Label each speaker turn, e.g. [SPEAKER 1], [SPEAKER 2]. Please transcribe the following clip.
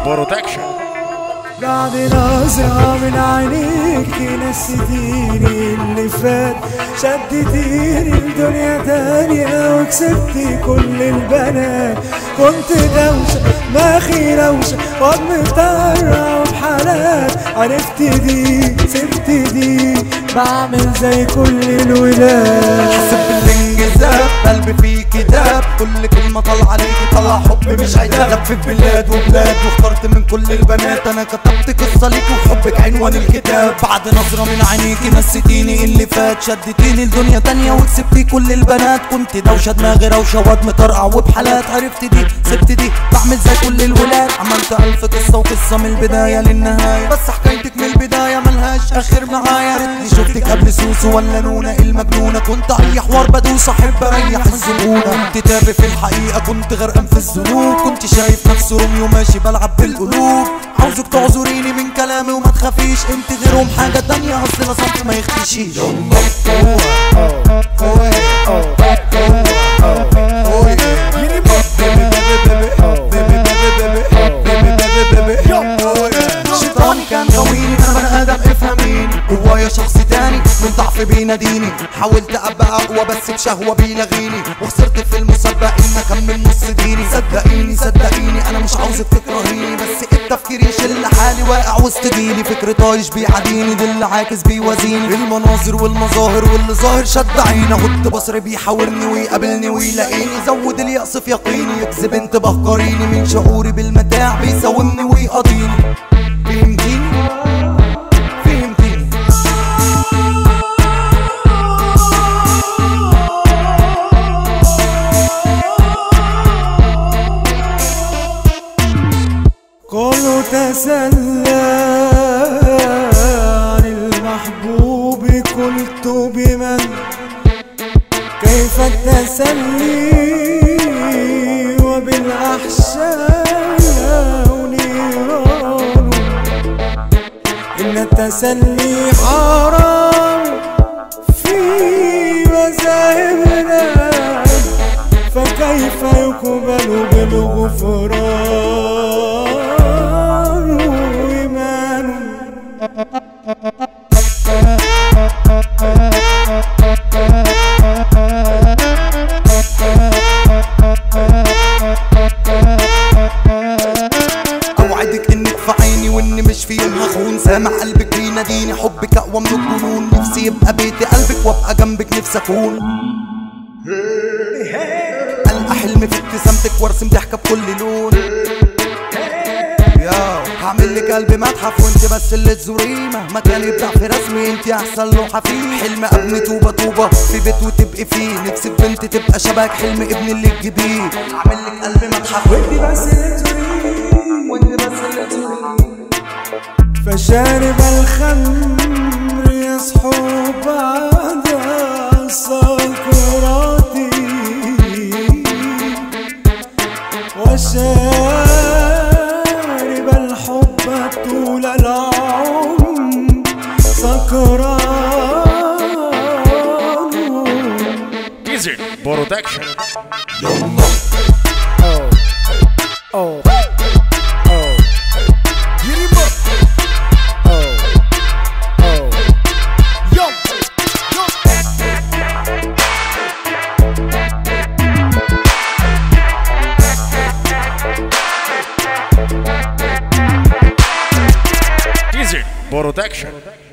[SPEAKER 1] برودكشن.
[SPEAKER 2] بعد نظرة من عينيك نسيتيني اللي فات، شدتيني لدنيا تانية وكسبتي كل البنات. كنت دوشة دماغي روشة واد مطرة وبحالات، عرفت دي سبت دي بعمل زي كل الولاد.
[SPEAKER 3] حسب بالانجذاب قلبي فيه كتاب، كل كلمة طلع عليكي طلع حب مش عتاب. لفت بلاد وبلاد واخترت من كل البنات، انا كتبت قصة ليكي وحبك عنوان الكتاب. بعد نظرة من عينيكي نسيتيني اللي فات، شدتيني لدنيا تانية وكسبتي كل البنات. كنت دوشة دماغي روشة واد مطرقع وبحالات، عرفت دي سبت دي بعمل زي كل الولاد. عملت ألف قصة وقصة من البداية للنهاية، بس حكايتك من البداية ملهاش آخر معايا. ريتني شفتك قبل سوسو ولا نونة المجنونة، كنت أي حوار بدوس أحب أريح الزبونة. كنت تابع في الحقيقة كنت غرقان في الذنوب، كنت شايف نفسي روميو ماشي بلعب بالقلوب. عاوزك تعذريني من كلامي وما تخافيش، انت غيرهم حاجة تانية اصل انا صمت ما يختشيش. شيطاني كان غويني انا بني ادم افهميني، جوايا شخص تاني من ضعف بيناديني. حاولت ابقى اقوى بس بشهوة بيلغيني، وخسرت في المسابقة ان اكمل نص ديني. صدقيني انا مش عاوزك تكرهيني، بس التفكير يشل حالي واقع وسط جيلي. فكر طايش بيعاديني دل عاكس بيوازيني، المناظر والمظاهر واللي ظاهر شد عيني. كنت بصري بيحاورني ويقابلني ويلاقيني، زود اليأس في يقيني يكذب انتباه قريني. من شعوري بالمتاع بيساومني ويقاضيني. فهمتيني؟
[SPEAKER 2] كله تسلى عن المحبوب، قلت بمن كيف التسلي وبالأحشاء نيران. إن التسلي حرام في مذاهبنا، فكيف يقبل بالغفران إيمان.
[SPEAKER 3] اوعدك انك في عيني واني مش في يوم هخون. سامع قلبك بيناديني حبك اقوى من الجنون. نفسي يبقى بيتي قلبك وابقى جنبك نفسي اكون. القى حلمي في ابتسامتك وارسم ضحكه بكل لون. هعمل لك قلبي متحف وانت بس اللي تزوريه، مهما كان يبدع في رسمي انت احسن لوحه فيه. حلم ابني طوبه في بيت وتبقي فيه، نفسي بنت تبقى شبهك حلم ابني اللي تجيبيه. هعمل لك قلبي متحف
[SPEAKER 2] وانت بس اللي تزوريه. فشارب الخمر يصحو بعد سكراتي، وشارب الحب طول العمر سكران.
[SPEAKER 1] ديزل برودكشن. برودكشن.